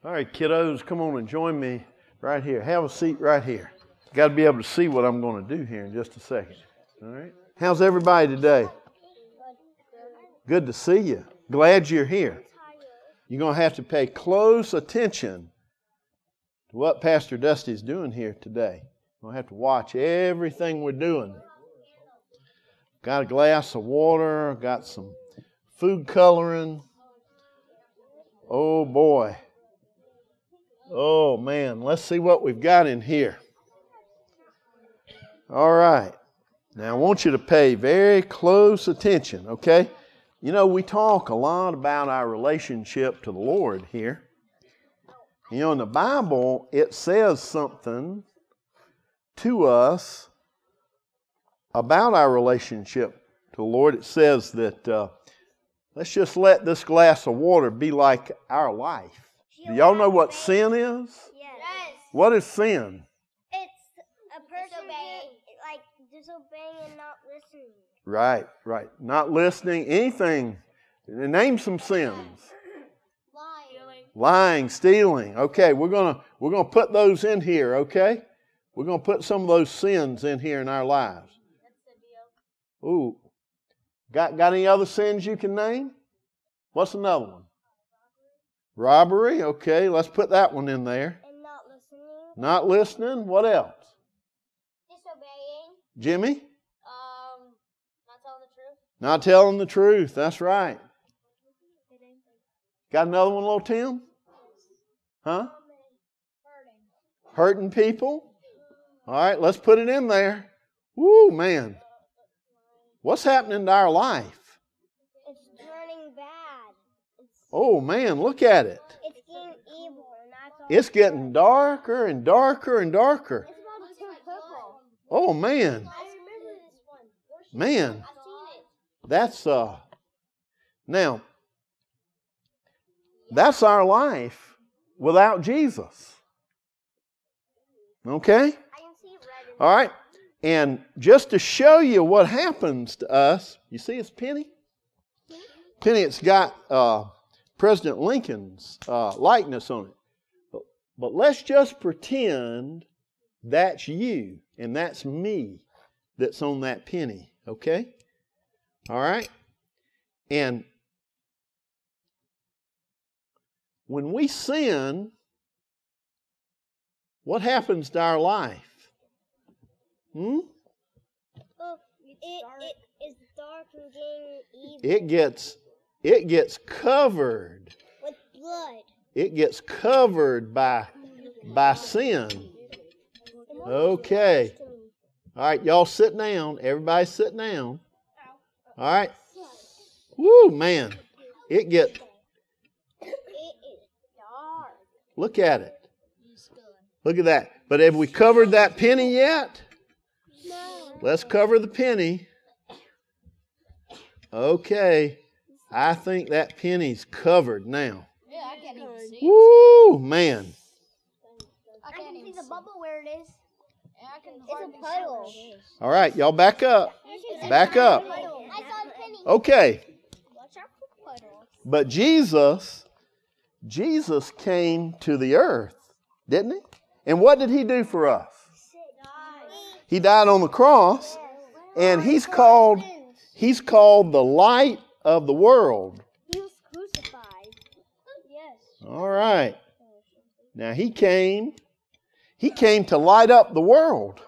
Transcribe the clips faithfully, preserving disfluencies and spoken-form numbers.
All right, kiddos, come on and join me right here. Have a seat right here. Got to be able to see what I'm going to do here in just a second. All right. How's everybody today? Good to see you. Glad you're here. You're going to have to pay close attention to what Pastor Dusty's doing here today. You're going to have to watch everything we're doing. Got a glass of water, got some food coloring. Oh boy. Oh man, let's see what we've got in here. All right. Now I want you to pay very close attention, okay? You know, we talk a lot about our relationship to the Lord here. You know, in the Bible, it says something to us about our relationship to the Lord. It says that uh, let's just let this glass of water be like our life. Do y'all know what sin is? Yes. What is sin? It's a person who, like, disobeying and not listening. Right, right. Not listening, anything. Name some sins. Lying. Lying, stealing. Okay, we're gonna we're gonna put those in here, okay? We're gonna put some of those sins in here in our lives. Ooh. Got got any other sins you can name? What's another one? Robbery, okay, let's put that one in there. And not listening. Not listening, what else? Disobeying. Jimmy? Um, not telling the truth. Not telling the truth, that's right. Got another one, little Tim? Huh? Hurting. Hurting people? All right, let's put it in there. Woo, man. What's happening to our life? It's turning bad. It's, Oh, man, look at it. it's getting evil. And that's all. It's getting darker and darker and darker. It's about to turn purple. Oh, man. I remember this one. Man, I've seen it. that's, uh, now, that's our life without Jesus. Okay? I can see red in All right. And just to show you what happens to us, you see it's Penny? Penny, it's got uh, President Lincoln's uh, likeness on it. But, but let's just pretend that's you and that's me that's on that penny, okay? All right? And when we sin, what happens to our life? Hmm? Oh, it, it is dark and getting evil. It gets it gets covered. With blood. It gets covered by by sin. Okay. All right, y'all sit down. Everybody sit down. All right. Woo, man. It get It is dark. look at it. Look at that. But have we covered that penny yet? No. Let's cover the penny. Okay. I think that penny's covered now. Yeah, I can't even see. Woo, man. I can see the bubble where it is. It's a puddle. All right, y'all back up. Back up. I saw a penny. Okay. Watch out for puddles. But Jesus, Jesus came to the earth, didn't he? And what did he do for us? He died on the cross, and he's called he's called the light of the world. He was crucified. Yes. All right. Now he came he came to light up the world.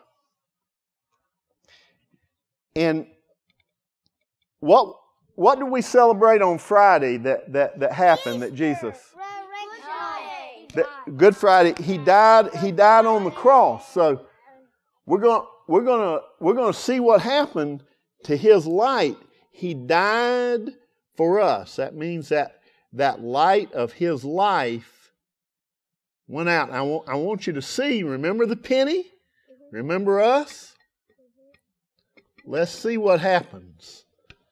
And what what did we celebrate on Friday that that that happened that Jesus that, Good Friday, he died he died on the cross. So We're going we're going to we're going to see what happened to his light. He died for us. That means that that light of his life went out. I want I want you to see, remember the penny? Remember us? Let's see what happens.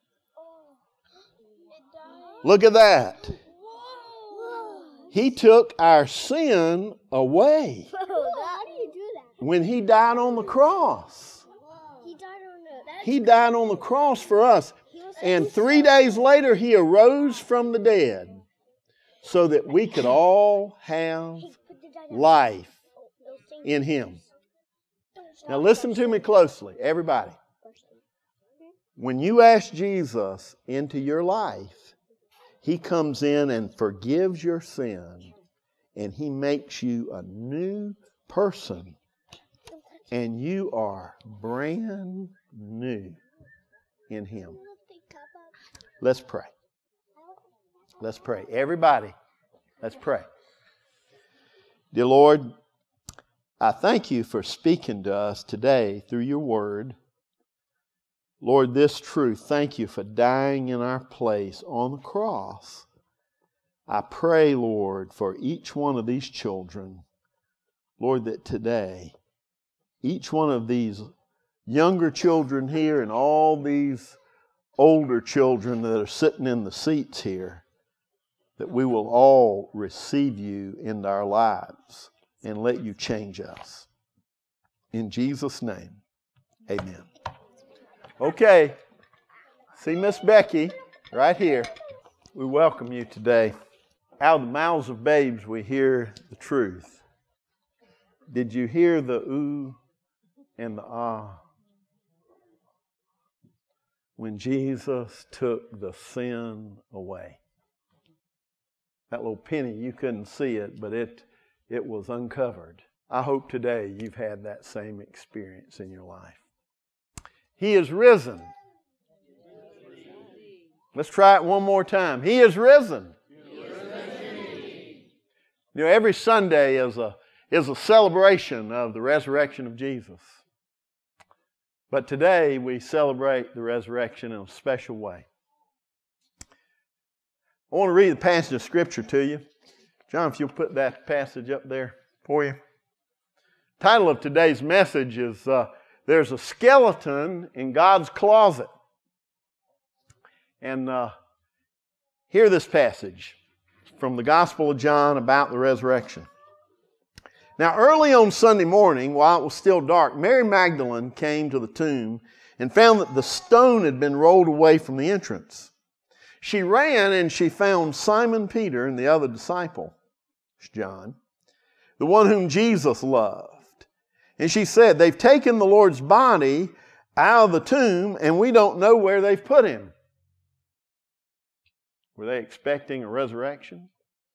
Look at that. He took our sin away How do you do that? when he died on the cross. He died on the. He died on the cross for us. And three days later, he arose from the dead. so that we could all have life in Him. Now listen to me closely, everybody. When you ask Jesus into your life, He comes in and forgives your sin, and He makes you a new person, and you are brand new in Him. Let's pray. Let's pray. Everybody, let's pray. Dear Lord, I thank You for speaking to us today through Your Word. Lord, this truth, thank You for dying in our place on the cross. I pray, Lord, for each one of these children, Lord, that today, each one of these younger children here and all these older children that are sitting in the seats here, that we will all receive You into our lives and let You change us. In Jesus' name, amen. Okay, see Miss Becky right here. We welcome you today. Out of the mouths of babes we hear the truth. Did you hear the ooh and the ah? When Jesus took the sin away. That little penny, you couldn't see it, but it, it was uncovered. I hope today you've had that same experience in your life. He is risen. Let's try it one more time. He is risen. He is risen. You know, every Sunday is a, is a celebration of the resurrection of Jesus. But today we celebrate the resurrection in a special way. I want to read the passage of Scripture to you. John, if you'll put that passage up there for you. The title of today's message is uh, There's a Skeleton in God's Closet. And uh, hear this passage from the Gospel of John about the resurrection. Now, early on Sunday morning, while it was still dark, Mary Magdalene came to the tomb and found that the stone had been rolled away from the entrance. She ran and she found Simon Peter and the other disciple, John, the one whom Jesus loved. And she said, "They've taken the Lord's body out of the tomb and we don't know where they've put Him." Were they expecting a resurrection?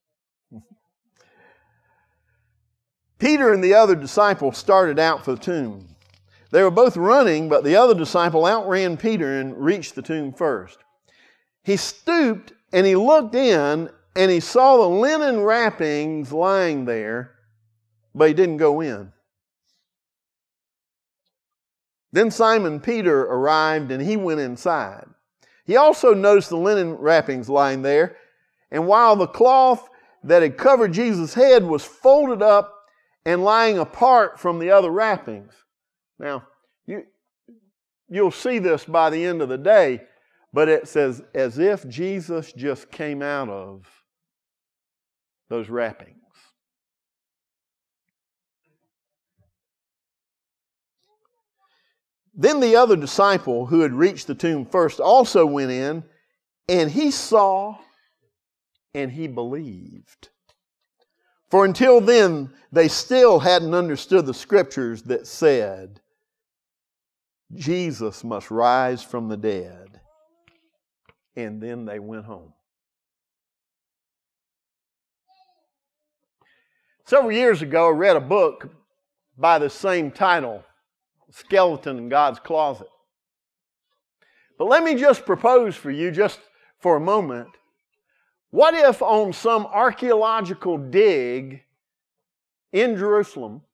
Peter and the other disciple started out for the tomb. They were both running, but the other disciple outran Peter and reached the tomb first. He stooped and he looked in and he saw the linen wrappings lying there, but he didn't go in. Then Simon Peter arrived and he went inside. He also noticed the linen wrappings lying there, and while the cloth that had covered Jesus' head was folded up and lying apart from the other wrappings. Now, you, you'll see this by the end of the day, but it says, as if Jesus just came out of those wrappings. Then the other disciple who had reached the tomb first also went in, and he saw and he believed. For until then, they still hadn't understood the Scriptures that said, Jesus must rise from the dead. And then they went home. Several years ago, I read a book by the same title, Skeleton in God's Closet. But let me just propose for you, just for a moment, what if on some archaeological dig in Jerusalem,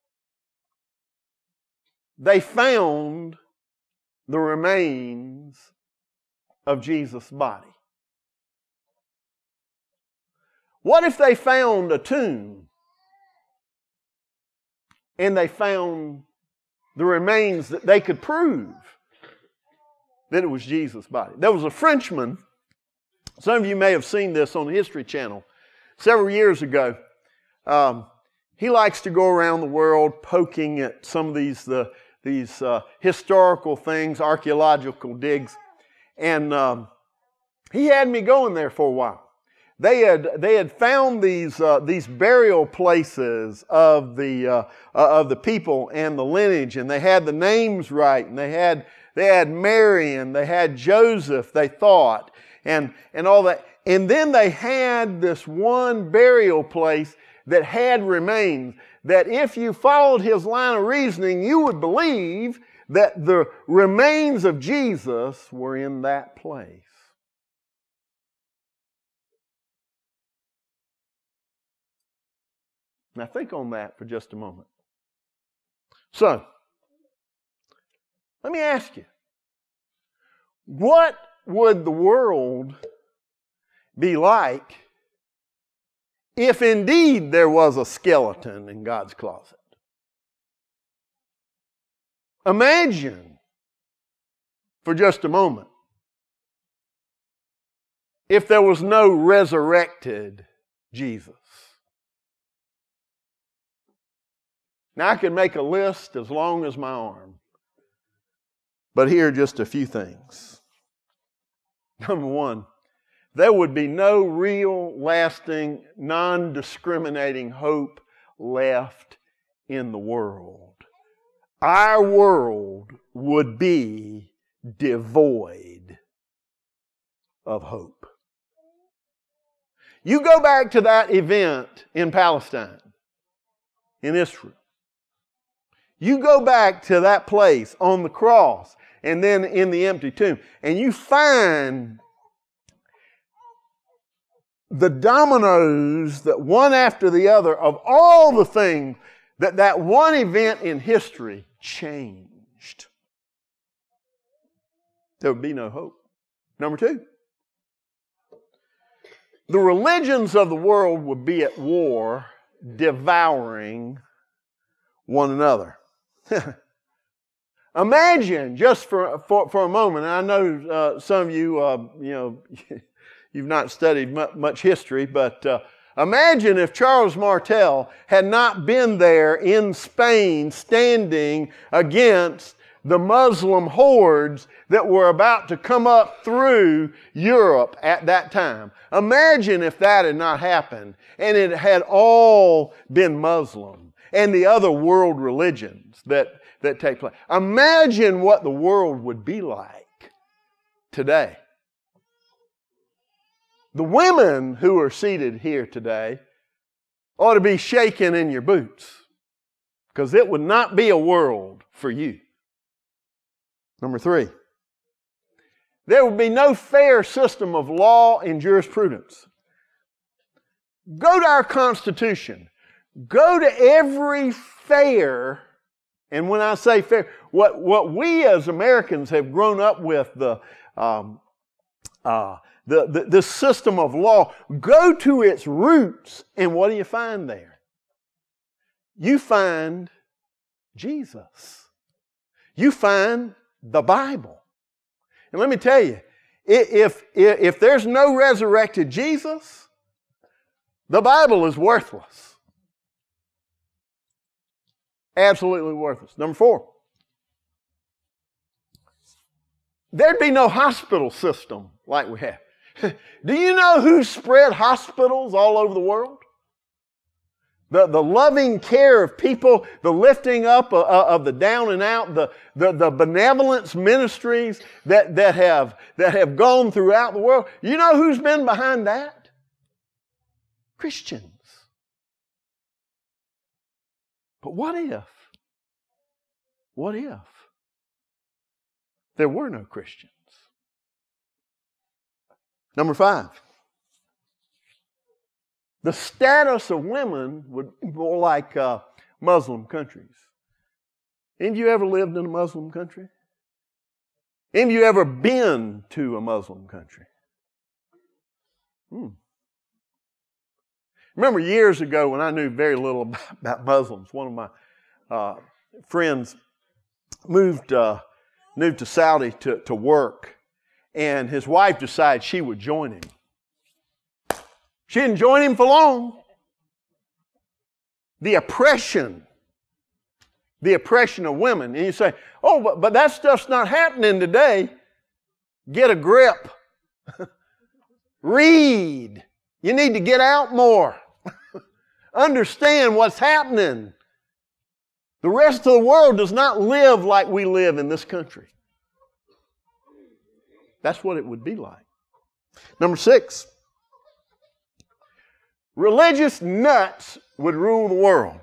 they found the remains of Jesus' body? What if they found a tomb and they found the remains that they could prove that it was Jesus' body? There was a Frenchman, some of you may have seen this on the History Channel, several years ago. Um, he likes to go around the world poking at some of these, the, these uh, historical things, archaeological digs. And um, he had me going there for a while. they had they had found these uh, these burial places of the uh, of the people and the lineage, and they had the names right, and they had they had Mary and they had Joseph, they thought, and and all that. And then they had this one burial place that had remains, that if you followed his line of reasoning, you would believe that the remains of Jesus were in that place. Now think on that for just a moment. So, let me ask you, what would the world be like if indeed there was a skeleton in God's closet? Imagine for just a moment if there was no resurrected Jesus. Now I could make a list as long as my arm, but here are just a few things. Number one, there would be no real, lasting, non-discriminating hope left in the world. Our world would be devoid of hope. You go back to that event in Palestine, in Israel. You go back to that place on the cross and then in the empty tomb, and you find the dominoes that one after the other of all the things that that one event in history changed. There would be no hope. Number two, the religions of the world would be at war, devouring one another. Imagine, just for, for, for a moment, and I know uh, some of you, uh, you know, you've not studied much history, but uh, imagine if Charles Martel had not been there in Spain standing against the Muslim hordes that were about to come up through Europe at that time. Imagine if that had not happened and it had all been Muslim and the other world religions that, that take place. Imagine what the world would be like today. The women who are seated here today ought to be shaking in your boots, because it would not be a world for you. Number three, there would be no fair system of law and jurisprudence. Go to our Constitution. Go to every fair, and when I say fair, what, what we as Americans have grown up with, the um, uh, The, the, the system of law, go to its roots, and what do you find there? You find Jesus. You find the Bible. And let me tell you, if, if, if there's no resurrected Jesus, the Bible is worthless. Absolutely worthless. Number four, there'd be no hospital system like we have. Do you know who spread hospitals all over the world? The, the loving care of people, the lifting up of, of the down and out, the, the, the benevolence ministries that, that, have, that have gone throughout the world. You know who's been behind that? Christians. But what if, what if there were no Christians? Number five, the status of women would be more like uh, Muslim countries. Any of you ever lived in a Muslim country? Any of you ever been to a Muslim country? Hmm. Remember years ago when I knew very little about, about Muslims, one of my uh, friends moved, uh, moved to Saudi to, to work. And his wife decided she would join him. She didn't join him for long. The oppression, the oppression of women. And you say, oh, but, but that stuff's not happening today. Get a grip. Read. You need to get out more. Understand what's happening. The rest of the world does not live like we live in this country. That's what it would be like. Number six, religious nuts would rule the world.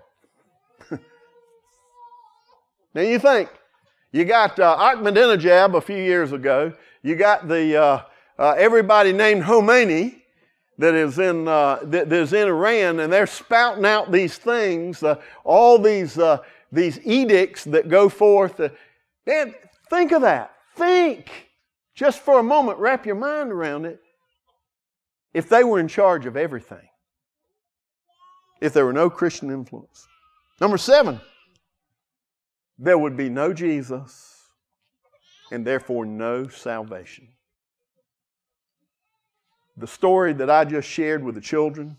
Now you think, you got uh, Ahmadinejad a few years ago. You got the uh, uh, everybody named Khomeini that is in uh, that, that is in Iran, and they're spouting out these things, uh, all these uh, these edicts that go forth. Uh, man, think of that. Think just for a moment. Wrap your mind around it. If they were in charge of everything, if there were no Christian influence. Number seven, there would be no Jesus and therefore no salvation. The story that I just shared with the children,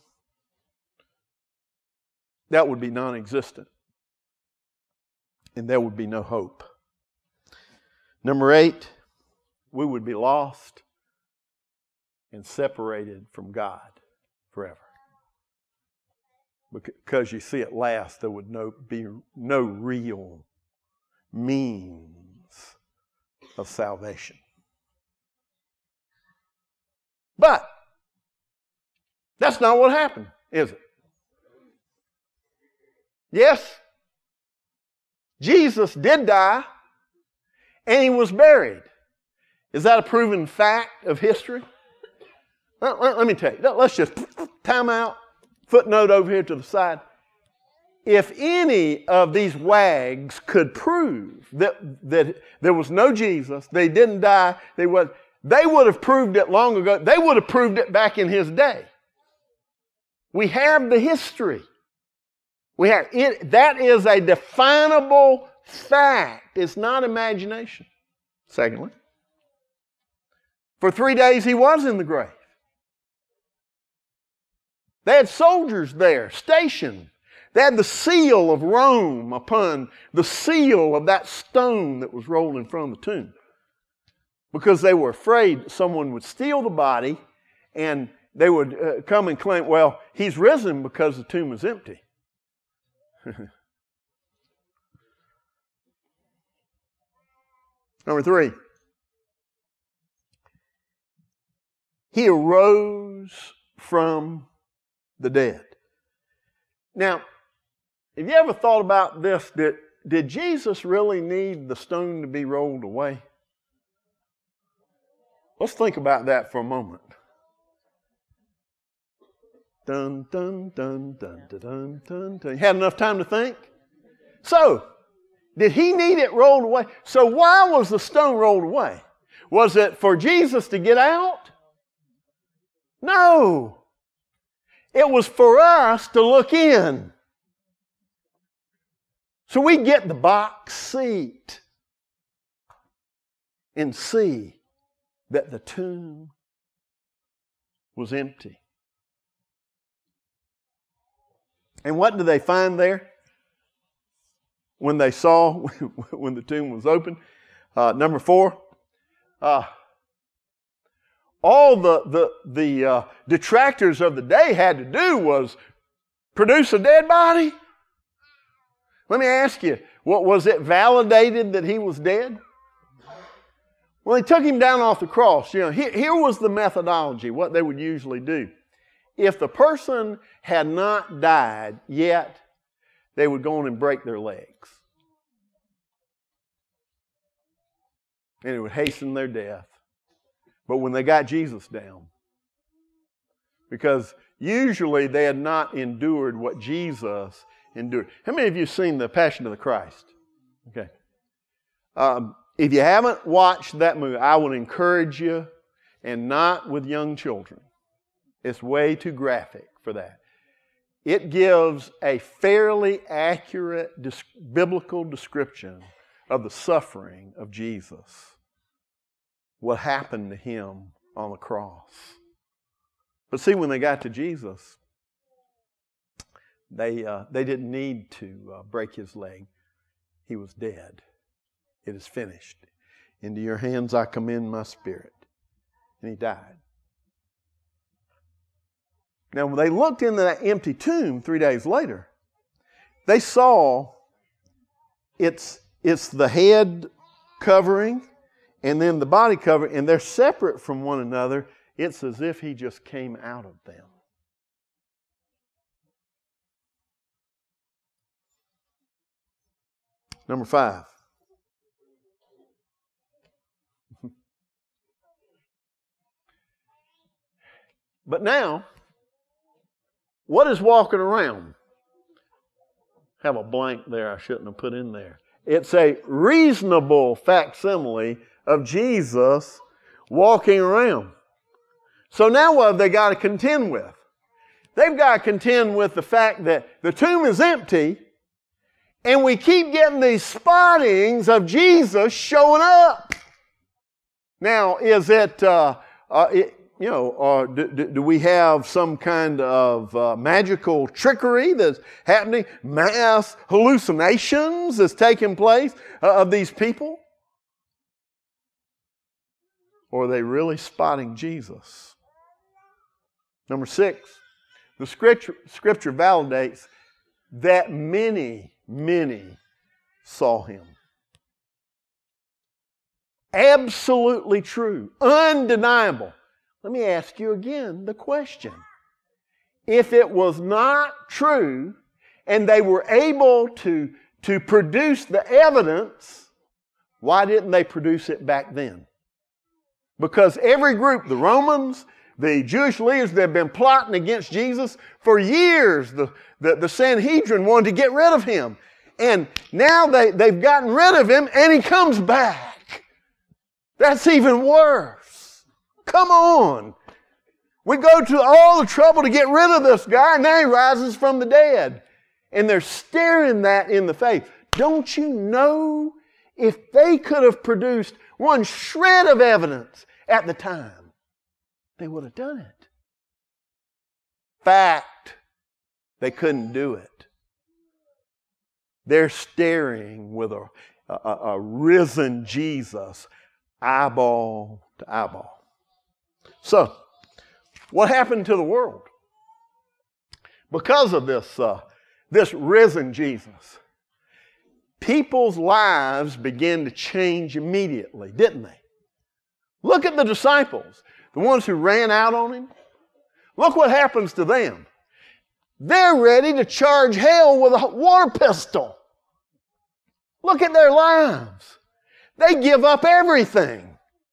that would be non-existent. And there would be no hope. Number eight, we would be lost and separated from God forever. Because you see, at last there would no, be no real means of salvation. But that's not what happened, is it? Yes, Jesus did die and he was buried. Is that a proven fact of history? Let, let, let me tell you. Let's just time out, footnote over here to the side. If any of these wags could prove that, that there was no Jesus, they didn't die, they, was, they would have proved it long ago. They would have proved it back in his day. We have the history. We have it. That is a definable fact. It's not imagination. Secondly, for three days he was in the grave. They had soldiers there stationed. They had the seal of Rome upon the seal of that stone that was rolled in front of the tomb. Because they were afraid someone would steal the body and they would uh, come and claim, well, he's risen because the tomb is empty. Number three, he arose from the dead. Now, have you ever thought about this? Did, did Jesus really need the stone to be rolled away? Let's think about that for a moment. Dun, dun, dun, dun, dun, dun, dun, dun. You had enough time to think? So, did he need it rolled away? So why was the stone rolled away? Was it for Jesus to get out? No. It was for us to look in. So we get the box seat and see that the tomb was empty. And what did they find there when they saw, when the tomb was open? Uh, number four, uh, all the, the, the uh, detractors of the day had to do was produce a dead body. Let me ask you, what was it validated that he was dead? Well, they took him down off the cross. You know, here, here was the methodology, what they would usually do. If the person had not died yet, they would go on and break their legs. And it would hasten their death. But when they got Jesus down, because usually they had not endured what Jesus endured. How many of you have seen The Passion of the Christ? Okay. Um, if you haven't watched that movie, I would encourage you, and not with young children. It's way too graphic for that. It gives a fairly accurate dis- biblical description of the suffering of Jesus. What happened to him on the cross. But see, when they got to Jesus, they, uh, they didn't need to uh, break his leg. He was dead. It is finished. Into your hands I commend my spirit. And he died. Now, when they looked into that empty tomb three days later, they saw it's, it's the head covering and then the body covering, and they're separate from one another. It's as if he just came out of them. Number five. But now, what is walking around? Have a blank there I shouldn't have put in there. It's a reasonable facsimile of Jesus walking around. So now what have they got to contend with? They've got to contend with the fact that the tomb is empty, and we keep getting these spottings of Jesus showing up. Now, is it, uh, uh, it you know, or do, do, do we have some kind of uh, magical trickery that's happening? Mass hallucinations that's taking place uh, of these people? Or are they really spotting Jesus? Number six, the scripture, scripture validates that many, many saw him. Absolutely true, undeniable. Let me ask you again the question. If it was not true and they were able to, to produce the evidence, why didn't they produce it back then? Because every group, the Romans, the Jewish leaders that have been plotting against Jesus for years, the, the, the Sanhedrin wanted to get rid of him. And now they, they've gotten rid of him and he comes back. That's even worse. Come on. We go to all the trouble to get rid of this guy, and now he rises from the dead. And they're staring that in the face. Don't you know, if they could have produced one shred of evidence at the time, they would have done it. Fact, they couldn't do it. They're staring with a, a, a risen Jesus, eyeball to eyeball. So, what happened to the world? Because of this, uh, this risen Jesus, people's lives began to change immediately, didn't they? Look at the disciples, the ones who ran out on him. Look what happens to them. They're ready to charge hell with a water pistol. Look at their lives. They give up everything.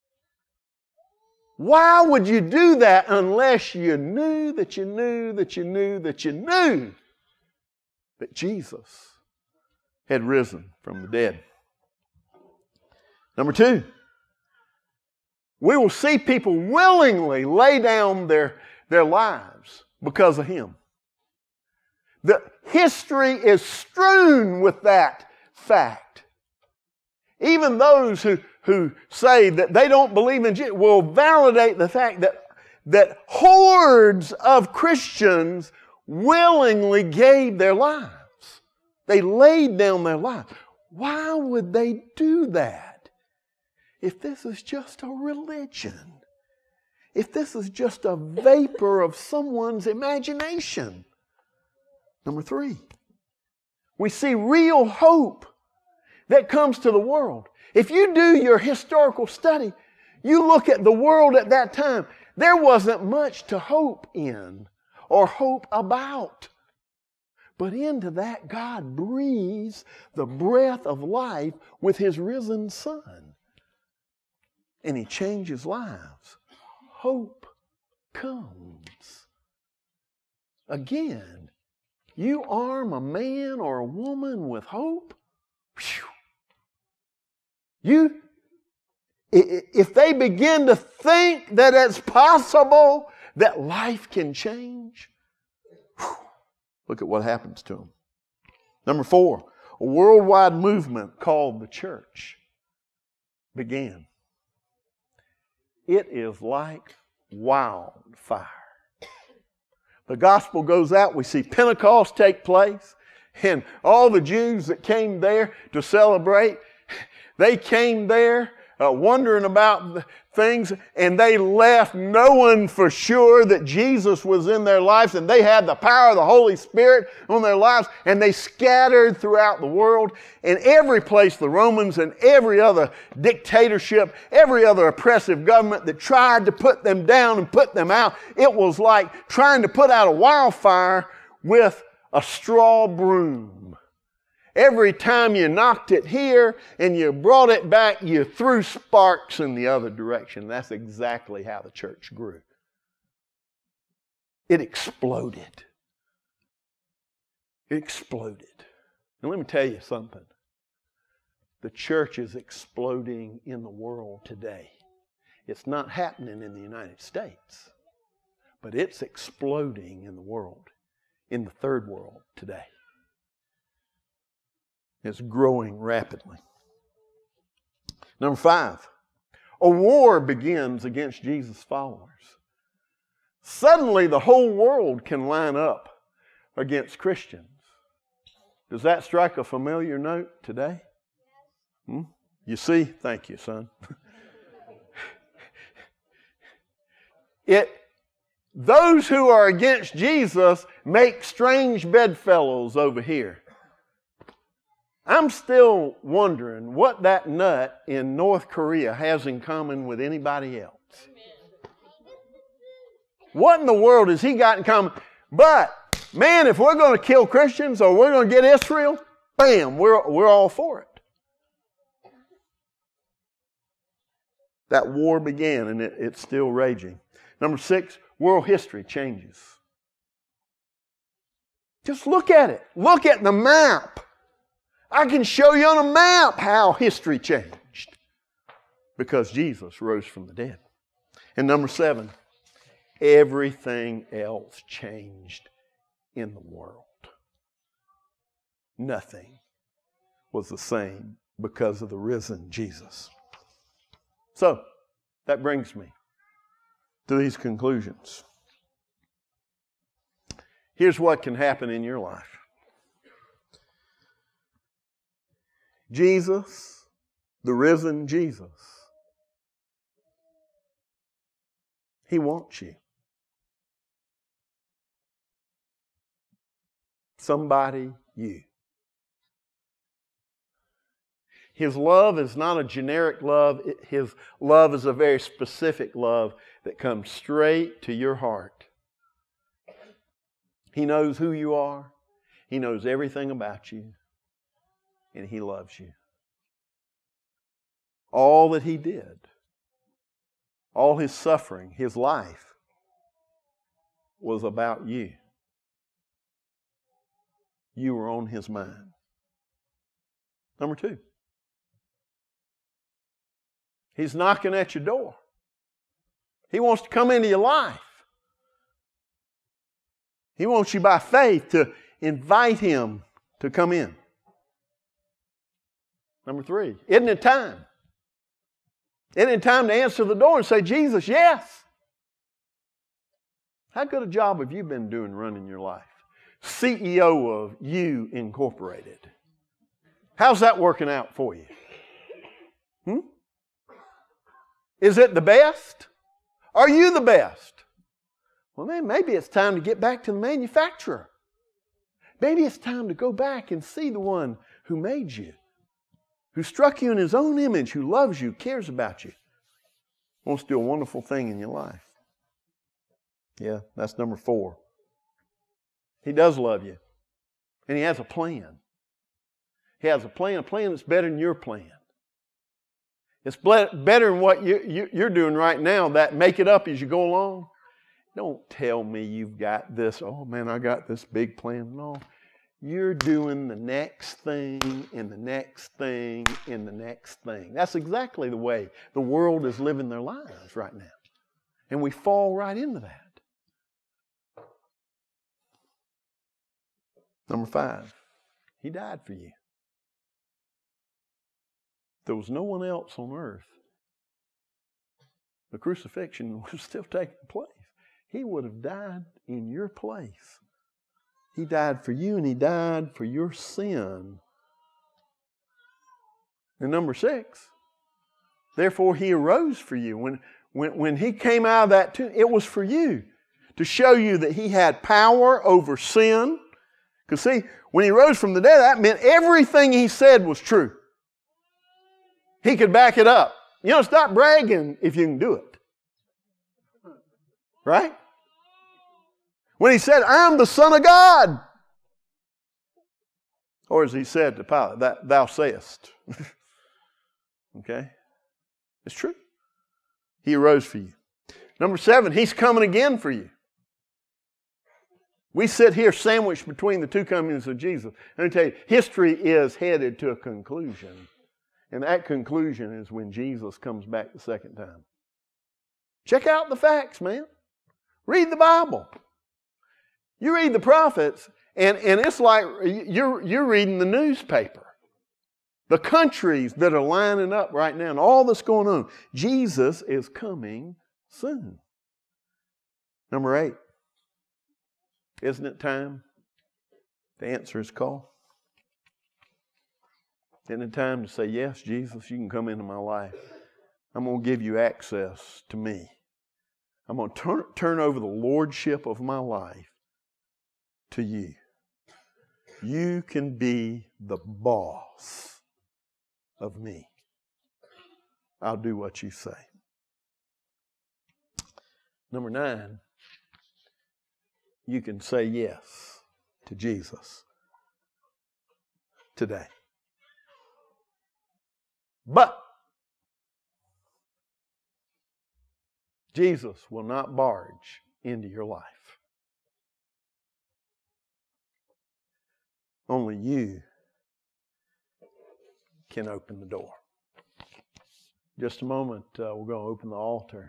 Why would you do that unless you knew that you knew that you knew that you knew that Jesus had risen from the dead? Number two, we will see people willingly lay down their, their lives because of him. The history is strewn with that fact. Even those who who say that they don't believe in Jesus will validate the fact that, that hordes of Christians willingly gave their lives. They laid down their lives. Why would they do that? If this is just a religion, if this is just a vapor of someone's imagination. Number three, we see real hope that comes to the world. If you do your historical study, you look at the world at that time, there wasn't much to hope in or hope about. But into that, God breathes the breath of life with his risen Son. And he changes lives. Hope comes. Again, you arm a man or a woman with hope, whew, You, if they begin to think that it's possible that life can change, whew, look at what happens to them. Number four, a worldwide movement called the church began. It is like wildfire. The gospel goes out. We see Pentecost take place, and all the Jews that came there to celebrate, they came there uh, wondering about things, and they left knowing for sure that Jesus was in their lives, and they had the power of the Holy Spirit on their lives, and they scattered throughout the world. And every place the Romans and every other dictatorship, every other oppressive government that tried to put them down and put them out, it was like trying to put out a wildfire with a straw broom. Every time you knocked it here and you brought it back, you threw sparks in the other direction. That's exactly how the church grew. It exploded. It exploded. And let me tell you something. The church is exploding in the world today. It's not happening in the United States, but it's exploding in the world, in the third world today. It's growing rapidly. Number five, a war begins against Jesus' followers. Suddenly the whole world can line up against Christians. Does that strike a familiar note today? Hmm? You see? Thank you, son. It, those who are against Jesus make strange bedfellows over here. I'm still wondering what that nut in North Korea has in common with anybody else. What in the world has he got in common? But, man, if we're going to kill Christians or we're going to get Israel, bam, we're, we're all for it. That war began and it, it's still raging. Number six, world history changes. Just look at it. Look at the map. I can show you on a map how history changed because Jesus rose from the dead. And number seven, everything else changed in the world. Nothing was the same because of the risen Jesus. So, that brings me to these conclusions. Here's what can happen in your life. Jesus, the risen Jesus, He wants you. Somebody, you. His love is not a generic love. His love is a very specific love that comes straight to your heart. He knows who you are. He knows everything about you. And He loves you. All that He did, all His suffering, His life, was about you. You were on His mind. Number two, He's knocking at your door. He wants to come into your life. He wants you by faith to invite Him to come in. Number three, isn't it time? Isn't it time to answer the door and say, Jesus, yes? How good a job have you been doing running your life? C E O of You Incorporated. How's that working out for you? Hmm? Is it the best? Are you the best? Well, man, maybe it's time to get back to the manufacturer. Maybe it's time to go back and see the one who made you, who struck you in His own image, who loves you, cares about you, wants to do a wonderful thing in your life. Yeah, that's number four. He does love you. And He has a plan. He has a plan, a plan that's better than your plan. It's better than what you, you, you're doing right now, that make it up as you go along. Don't tell me you've got this, oh man, I got this big plan. No. You're doing the next thing and the next thing and the next thing. That's exactly the way the world is living their lives right now. And we fall right into that. Number five, He died for you. There was no one else on earth. The crucifixion was still taking place. He would have died in your place. He died for you and He died for your sin. And number six, Therefore, he arose for you. When, when, when he came out of that tomb, it was for you, to show you that he had power over sin. Because see, when he rose from the dead, that meant everything he said was true. He could back it up. You know, stop bragging if you can do it. Right? When he said, I'm the Son of God. Or as he said to Pilate, that thou sayest. Okay? It's true. He arose for you. Number seven, he's coming again for you. We sit here sandwiched between the two comings of Jesus. Let me tell you, history is headed to a conclusion. And that conclusion is when Jesus comes back the second time. Check out the facts, man. Read the Bible. You read the prophets, and, and it's like you're, you're reading the newspaper. The countries that are lining up right now and all that's going on. Jesus is coming soon. Number eight. Isn't it time to answer his call? Isn't it time to say, yes, Jesus, you can come into my life. I'm going to give you access to me. I'm going to turn, turn over the lordship of my life to you. You can be the boss of me. I'll do what you say. Number nine, you can say yes to Jesus today. But Jesus will not barge into your life. Only you can open the door. Just a moment, uh, we're going to open the altar.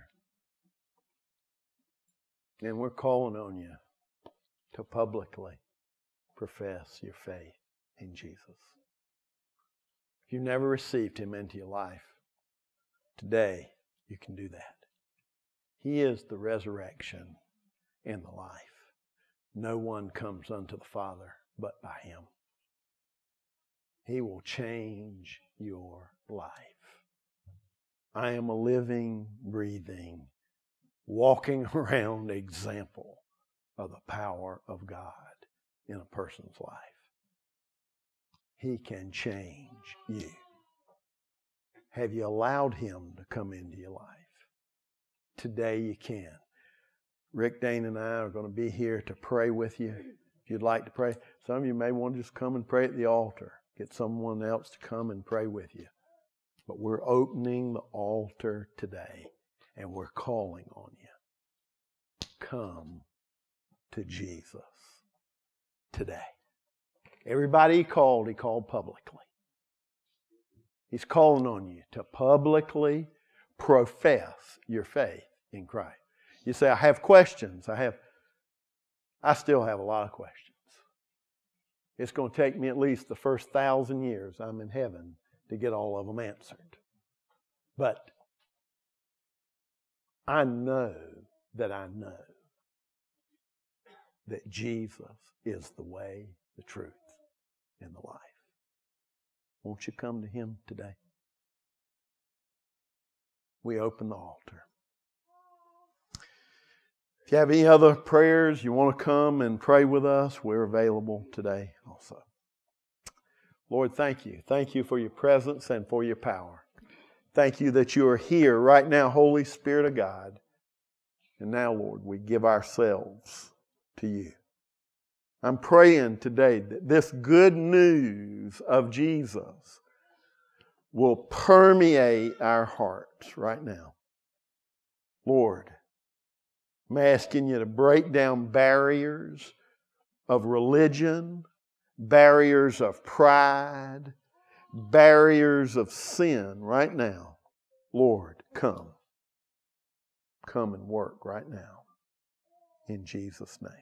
And we're calling on you to publicly profess your faith in Jesus. If you've never received him into your life, today you can do that. He is the resurrection and the life. No one comes unto the Father but by him. He will change your life. I am a living, breathing, walking around example of the power of God in a person's life. He can change you. Have you allowed him to come into your life? Today you can. Rick, Dane, and I are going to be here to pray with you. If you'd like to pray, some of you may want to just come and pray at the altar. Get someone else to come and pray with you. But we're opening the altar today, and we're calling on you. Come to Jesus today. Everybody he called, he called publicly. He's calling on you to publicly profess your faith in Christ. You say, I have questions. I have, I still have a lot of questions. It's going to take me at least the first thousand years I'm in heaven to get all of them answered. But I know that I know that Jesus is the way, the truth, and the life. Won't you come to him today? We open the altar. If you have any other prayers, you want to come and pray with us, we're available today also. Lord, thank you. Thank you for your presence and for your power. Thank you that you are here right now, Holy Spirit of God. And now, Lord, we give ourselves to you. I'm praying today that this good news of Jesus will permeate our hearts right now. Lord, I'm asking you to break down barriers of religion, barriers of pride, barriers of sin right now. Lord, come. Come and work right now. In Jesus' name.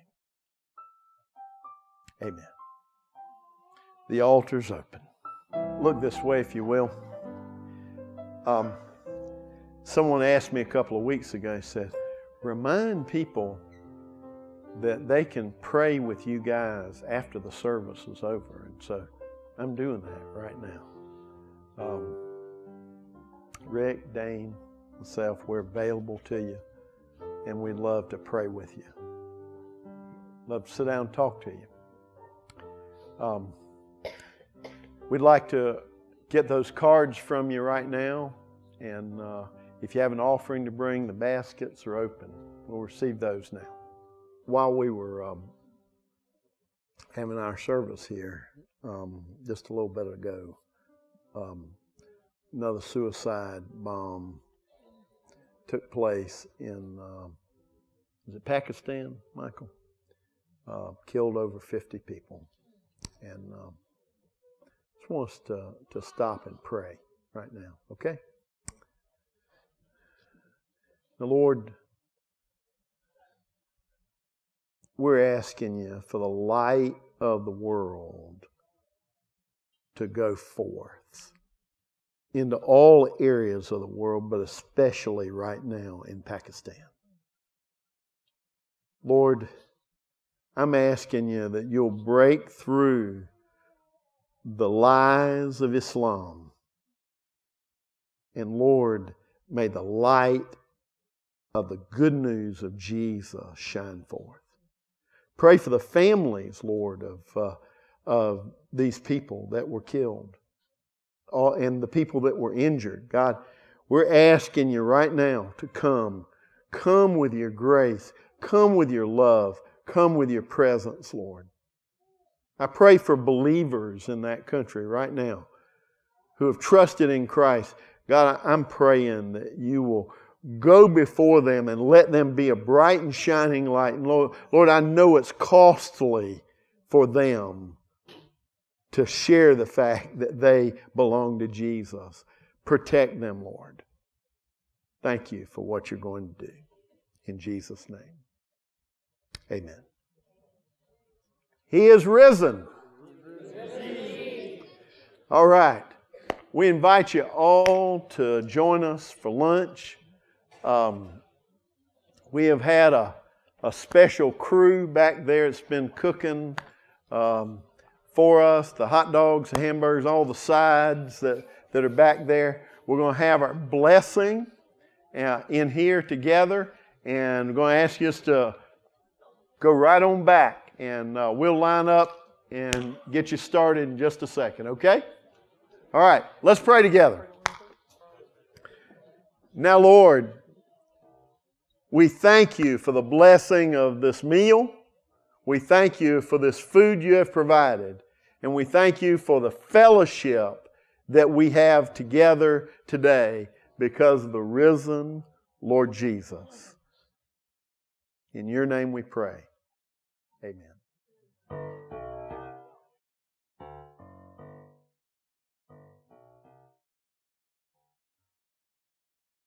Amen. The altar's open. Look this way if you will. Um, someone asked me a couple of weeks ago, he said, remind people that they can pray with you guys after the service is over. And so I'm doing that right now. Um, Rick, Dane, myself, we're available to you, and we'd love to pray with you. Love to sit down and talk to you. Um, we'd like to get those cards from you right now, and uh, if you have an offering to bring, the baskets are open. We'll receive those now. While we were um, having our service here, um, just a little bit ago, um, another suicide bomb took place in, uh, is it Pakistan, Michael? Uh, killed over fifty people. And uh, just want us to, to stop and pray right now, okay? The Lord, we're asking you for the light of the world to go forth into all areas of the world, but especially right now in Pakistan. Lord, I'm asking you that you'll break through the lies of Islam. And Lord, may the light of the good news of Jesus shine forth. Pray for the families, Lord, of, uh, of these people that were killed uh, and the people that were injured. God, we're asking you right now to come. Come with your grace. Come with your love. Come with your presence, Lord. I pray for believers in that country right now who have trusted in Christ. God, I'm praying that you will go before them and let them be a bright and shining light. And Lord, Lord, I know it's costly for them to share the fact that they belong to Jesus. Protect them, Lord. Thank you for what you're going to do. In Jesus' name. Amen. He is risen. All right. We invite you all to join us for lunch. Um, we have had a, a special crew back there that's been cooking um, for us. The hot dogs, the hamburgers, all the sides that, that are back there. We're going to have our blessing uh, in here together. And we're going to ask you to go right on back. And uh, we'll line up and get you started in just a second, okay? All right, let's pray together. Now, Lord, we thank you for the blessing of this meal. We thank you for this food you have provided. And we thank you for the fellowship that we have together today because of the risen Lord Jesus. In your name we pray. Amen.